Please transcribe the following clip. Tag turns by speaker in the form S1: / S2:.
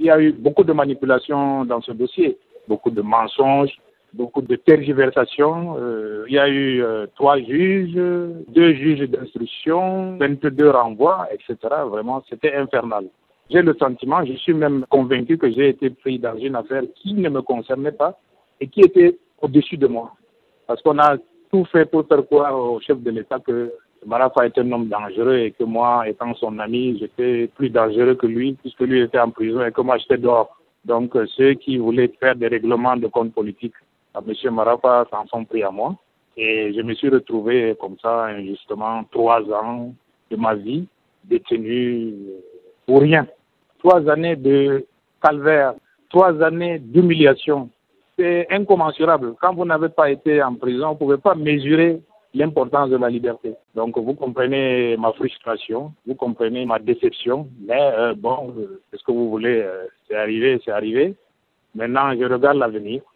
S1: Il y a eu beaucoup de manipulations dans ce dossier, beaucoup de mensonges, beaucoup de tergiversations. Il y a eu 3 juges, 2 juges d'instruction, 22 renvois, etc. Vraiment, c'était infernal. J'ai le sentiment, je suis même convaincu que j'ai été pris dans une affaire qui ne me concernait pas et qui était au-dessus de moi. Parce qu'on a tout fait pour faire croire au chef de l'État que Marafa est un homme dangereux et que moi, étant son ami, j'étais plus dangereux que lui, puisque lui était en prison et que moi, j'étais dehors. Donc, ceux qui voulaient faire des règlements de compte politique à M. Marafa s'en sont pris à moi. Et je me suis retrouvé comme ça, injustement, 3 ans de ma vie détenu pour rien. 3 années de calvaire, 3 années d'humiliation. C'est incommensurable. Quand vous n'avez pas été en prison, vous ne pouvez pas mesurer l'importance de la liberté. Donc vous comprenez ma frustration, vous comprenez ma déception, mais bon, qu'est-ce que vous voulez, c'est arrivé. Maintenant, je regarde l'avenir.